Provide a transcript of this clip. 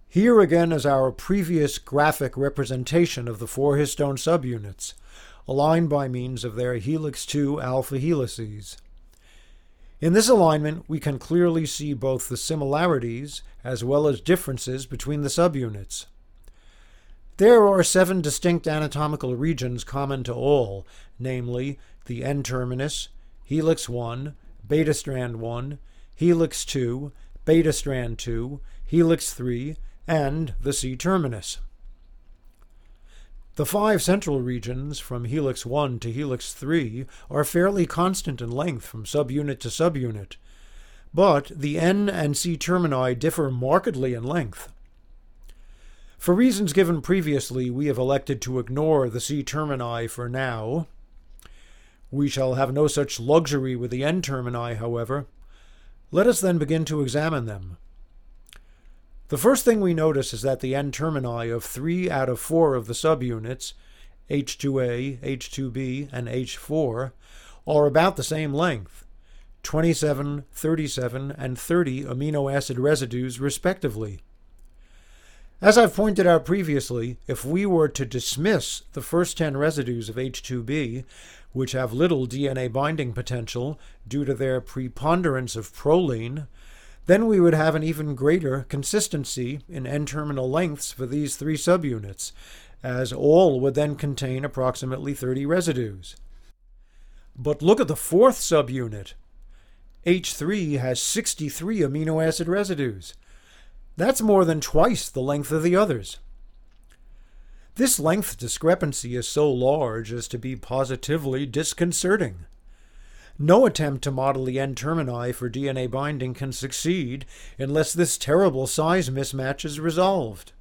Here again is our previous graphic representation of the 4 histone subunits, aligned by means of their helix 2 alpha helices. In this alignment, we can clearly see both the similarities as well as differences between the subunits. There are 7 distinct anatomical regions common to all, namely the N-terminus, helix 1, beta strand 1, helix 2, beta strand 2, helix 3, and the C-terminus. The 5 central regions from helix 1 to helix 3 are fairly constant in length from subunit to subunit, but the N and C termini differ markedly in length. For reasons given previously, we have elected to ignore the C termini for now. We shall have no such luxury with the N termini, however. Let us then begin to examine them. The first thing we notice is that the N termini of 3 out of 4 of the subunits, H2A, H2B, and H4, are about the same length, 27, 37, and 30 amino acid residues respectively. As I've pointed out previously, if we were to dismiss the first 10 residues of H2B, which have little DNA binding potential due to their preponderance of proline, then we would have an even greater consistency in N-terminal lengths for these 3 subunits, as all would then contain approximately 30 residues. But look at the 4th subunit. H3 has 63 amino acid residues. That's more than twice the length of the others. This length discrepancy is so large as to be positively disconcerting. No attempt to model the N-termini for DNA binding can succeed unless this terrible size mismatch is resolved.